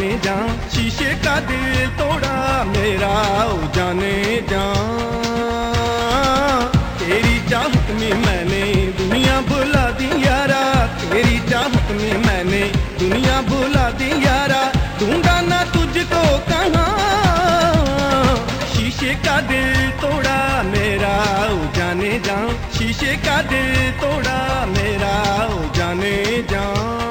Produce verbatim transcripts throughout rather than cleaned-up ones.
जा, शीशे का दिल तोड़ा मेरा ओ जाने जा। तेरी चाहत में मैंने दुनिया भुला दी यारा, तेरी चाहत में मैंने दुनिया भुला दी यारा। ढूंढा ना तुझको कहाँ, शीशे का दिल तोड़ा मेरा ओ जाने जा, शीशे का दिल तोड़ा मेरा ओ जाने जा।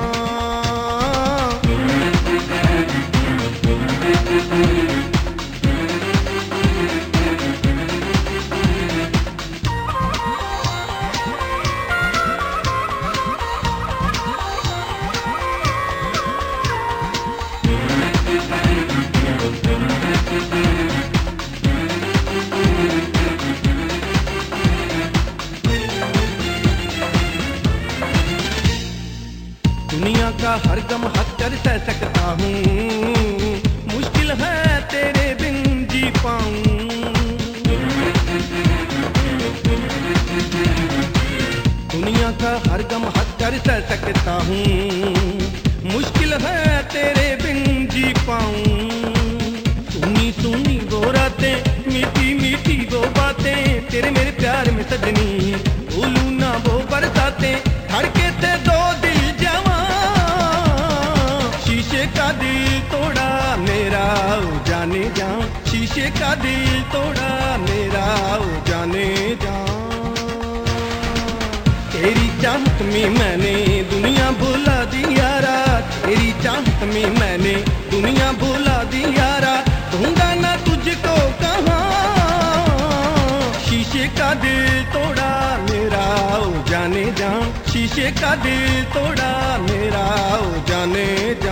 दुनिया का हर गम हक कर सह सकता हूँ, मुश्किल है तेरे बिन जी पाऊं। दुनिया का हर गम हक कर सह सकता हूँ, मुश्किल है तेरे बिन जी पाऊं। सुनी सुनी वो रातें, मीठी मीठी वो बातें, तेरे मेरे प्यार में सजनी भूलूं ना वो बरसातें। धड़के थे दो दिल शीशे का दिल तोड़ा मेरा ओ जाने जा, शीशे का दिल तोड़ा मेरा ओ जाने जा। तेरी चाहत में मैंने दुनिया भुला दी यारा, तेरी चाहत में मैंने दुनिया भुला दी यारा। ढूंढा ना तुझको कहाँ, शीशे का दिल तोड़ा मेरा ओ जाने जा, शीशे का दिल तोड़ा मेरा ओ जाने जा।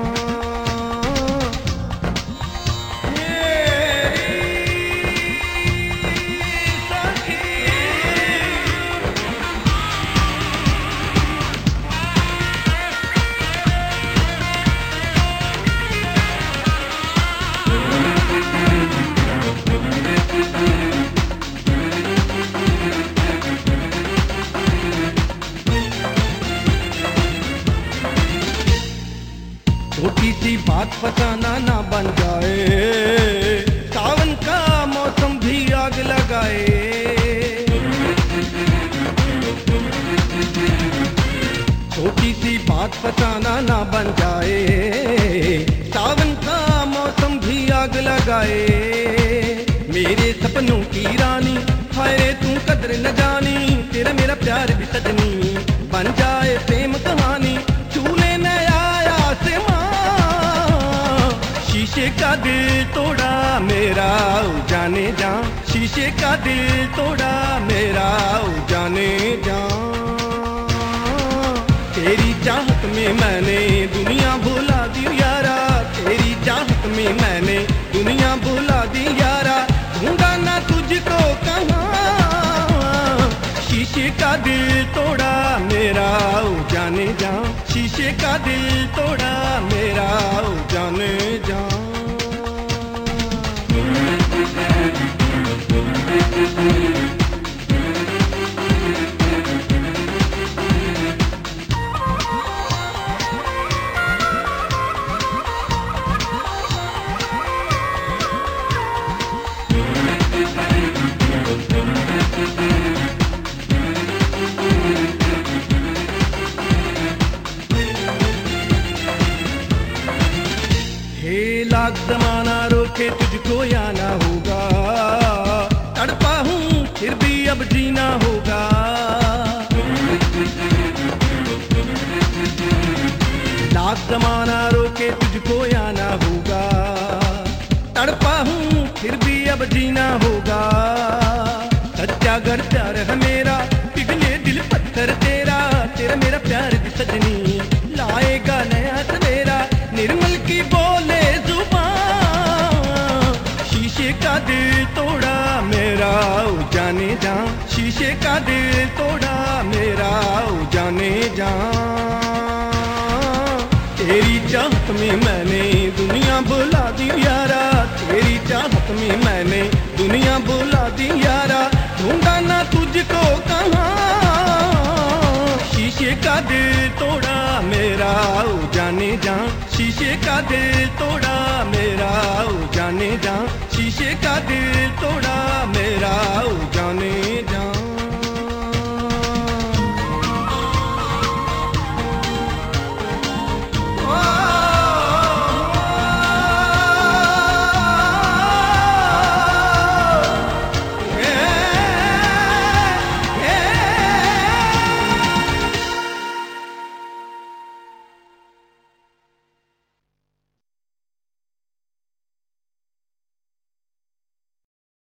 छोटी सी बात फसाना ना बन जाए, सावन का मौसम भी आग लगाए। छोटी सी बात फसाना ना बन जाए, सावन का मौसम भी आग लगाए। मेरे सपनों की रानी हाय रे तू कदर न जानी, तेरा मेरा प्यार भी सजनी बन जाए प्रेम कहानी। चूल्हे नया शीशे का दिल तोड़ा मेरा ओ जाने जा, शीशे का दिल तोड़ा मेरा ओ जाने जा। तेरी चाहत में मैंने दुनिया भुला दी यारा, तेरी चाहत में मैंने दुनिया भुला दी यारा। ढूंढा ना तुझको कहाँ, शीशे का दिल तोड़ा मेरा ओ जाने जा, शीशे का दिल तोड़ा मेरा ओ जाने जा। लाख जमाना रोके तुझको आना होगा, तड़पा हूँ फिर भी अब जीना होगा। लाख जमाना रोके तुझको आना होगा, तड़पा हूँ फिर भी अब जीना होगा। सच्चा घर प्यार है मेरा, पिघले दिल पत्थर तेरा, तेरा मेरा प्यार भी सजनी लाएगा नया सवेरा। निर्मल की बोले शीशे का दिल तोड़ा मेरा ओ जाने जा, शीशे का दिल तोड़ा मेरा ओ जाने जा। तेरी चाहत में मैंने दुनिया भुला दी यारा, तेरी चाहत में मैंने दुनिया भुला दी यारा। ढूंढा ना तुझको कहाँ, शीशे का दिल तोड़ा मेरा ओ जाने जा, शीशे का दिल तोड़ा मेरा ओ जाने जा, शीशे का दिल तोड़ा मेरा ओ जाने जा।